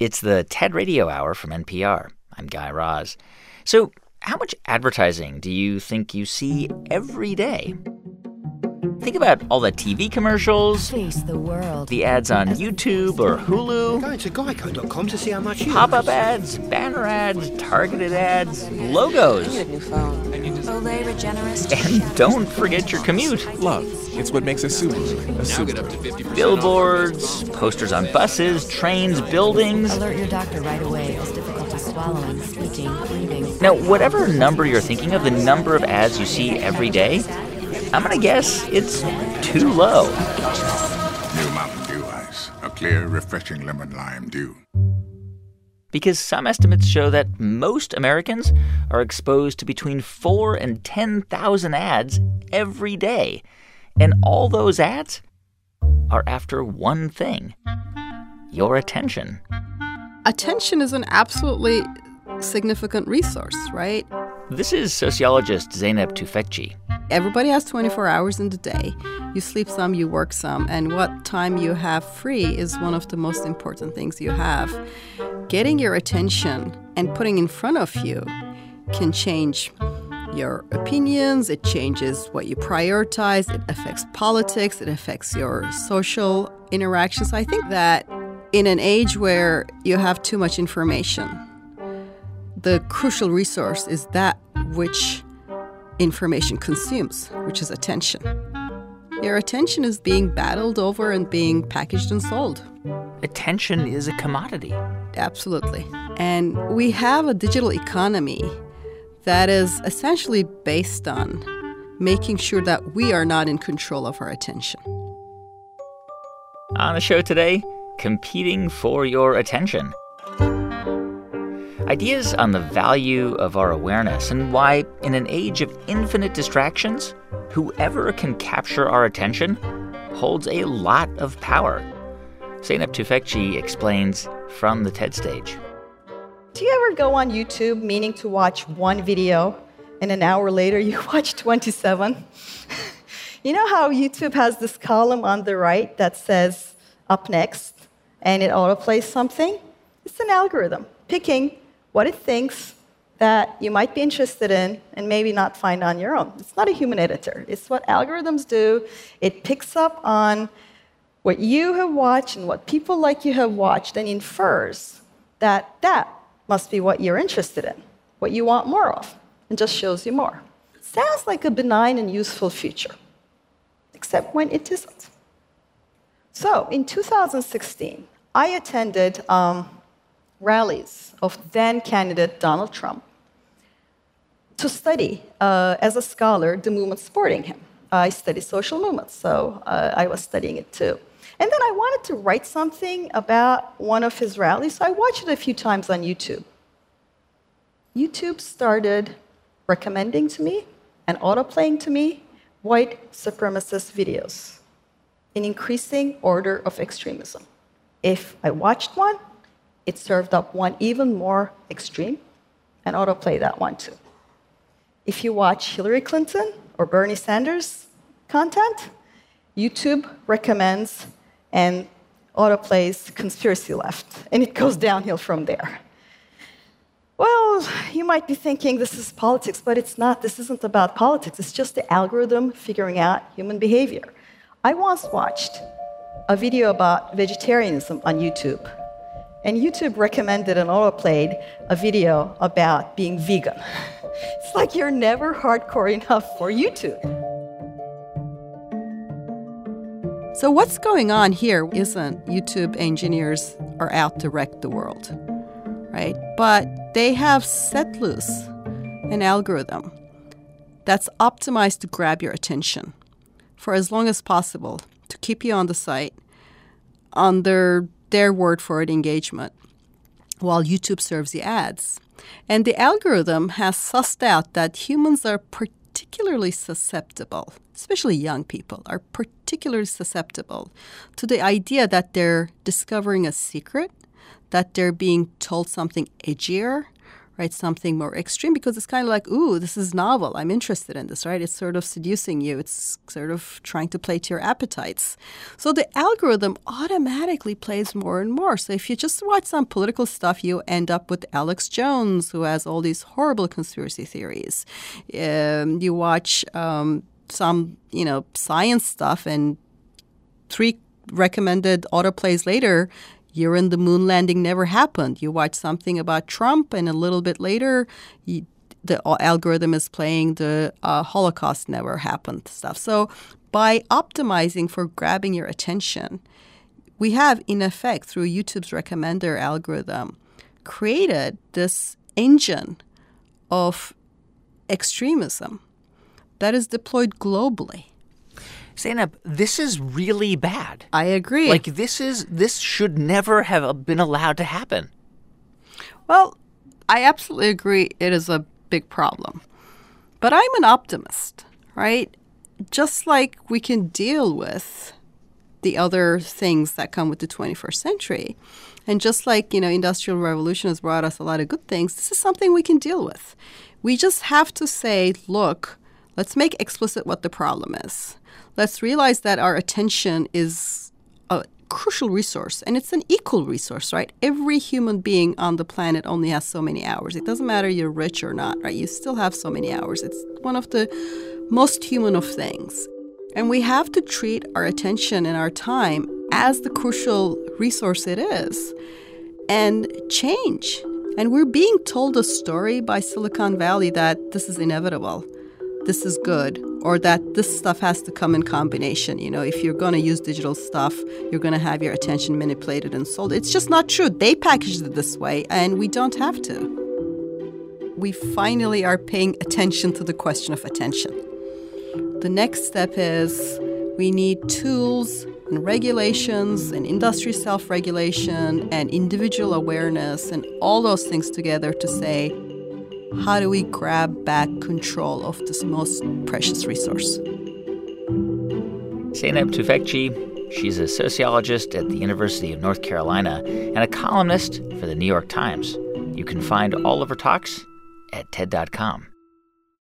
It's the TED Radio Hour from NPR. I'm Guy Raz. So, how much advertising do you think you see every day? Think about all the TV commercials, Face the world. the ads on YouTube or Hulu, Going to geico.com to see how much you pop-up ads, banner ads, targeted ads, logos. Need a new phone. Olay Regenerist. And don't forget your commute. Love. It's what makes a Subaru a Subaru. Billboards, posters on buses, trains, buildings. Alert your doctor right away as difficulty swallowing, speaking, breathing. Now, whatever number you're thinking of, the number of ads you see every day, I'm going to guess it's too low. New Mountain Dew Ice. A clear, refreshing lemon lime dew. Because some estimates show that most Americans are exposed to between 4,000 and 10,000 ads every day. And all those ads are after one thing: your attention. Attention is an absolutely significant resource, right? This is sociologist Zeynep Tufekci. Everybody has 24 hours in the day. You sleep some, you work some, and what time you have free is one of the most important things you have. Getting your attention and putting in front of you can change your opinions, it changes what you prioritize, it affects politics, it affects your social interactions. I think that in an age where you have too much information, the crucial resource is that which information consumes, which is attention. Your attention is being battled over and being packaged and sold. Attention is a commodity. Absolutely. And we have a digital economy that is essentially based on making sure that we are not in control of our attention. On the show today, competing for your attention. Ideas on the value of our awareness and why, in an age of infinite distractions, whoever can capture our attention holds a lot of power. Zeynep Tufekci explains from the TED stage. Do you ever go on YouTube meaning to watch one video and an hour later you watch 27? You know how YouTube has this column on the right that says up next and it autoplays something? It's an algorithm picking what it thinks that you might be interested in and maybe not find on your own. It's not a human editor. It's what algorithms do. It picks up on what you have watched and what people like you have watched and infers that that must be what you're interested in, what you want more of, and just shows you more. It sounds like a benign and useful feature, except when it isn't. So in 2016, I attended rallies of then-candidate Donald Trump to study, as a scholar, the movement supporting him. I study social movements, so I was studying it too. And then I wanted to write something about one of his rallies, so I watched it a few times on YouTube. YouTube started recommending to me and autoplaying to me white supremacist videos in increasing order of extremism. If I watched one, it served up one even more extreme and autoplay that one too. If you watch Hillary Clinton or Bernie Sanders content, YouTube recommends and autoplays conspiracy left, and it goes downhill from there. Well, you might be thinking this is politics, but it's not. This isn't about politics. It's just the algorithm figuring out human behavior. I once watched a video about vegetarianism on YouTube, and YouTube recommended and autoplayed a video about being vegan. It's like you're never hardcore enough for YouTube. So what's going on here isn't YouTube engineers are out to wreck the world, right? But they have set loose an algorithm that's optimized to grab your attention for as long as possible, to keep you on the site under their word for it engagement while YouTube serves you ads. And the algorithm has sussed out that humans are particularly susceptible, especially young people, are particularly susceptible to the idea that they're discovering a secret, that they're being told something edgier, right? Something more extreme, because it's kind of like, ooh, this is novel. I'm interested in this, right? It's sort of seducing you. It's sort of trying to play to your appetites. So the algorithm automatically plays more and more. So if you just watch some political stuff, you end up with Alex Jones, who has all these horrible conspiracy theories. You watch some, science stuff, and 3 recommended autoplays later, year in the moon landing never happened. You watch something about Trump, and a little bit later, the algorithm is playing the Holocaust never happened stuff. So by optimizing for grabbing your attention, we have, in effect, through YouTube's recommender algorithm, created this engine of extremism that is deployed globally. Zainab, this is really bad. I agree. Like, this should never have been allowed to happen. Well, I absolutely agree it is a big problem. But I'm an optimist, right? Just like we can deal with the other things that come with the 21st century, and just like, Industrial Revolution has brought us a lot of good things, this is something we can deal with. We just have to say, look, let's make explicit what the problem is. Let's realize that our attention is a crucial resource, and it's an equal resource, right? Every human being on the planet only has so many hours. It doesn't matter you're rich or not, right? You still have so many hours. It's one of the most human of things. And we have to treat our attention and our time as the crucial resource it is and change. And we're being told a story by Silicon Valley that this is inevitable, this is good, or that this stuff has to come in combination. If you're going to use digital stuff, you're going to have your attention manipulated and sold. It's just not true. They packaged it this way, and we don't have to. We finally are paying attention to the question of attention. The next step is we need tools and regulations and industry self-regulation and individual awareness and all those things together to say, how do we grab back control of this most precious resource? Zeynep Tufekci, she's a sociologist at the University of North Carolina and a columnist for the New York Times. You can find all of her talks at TED.com.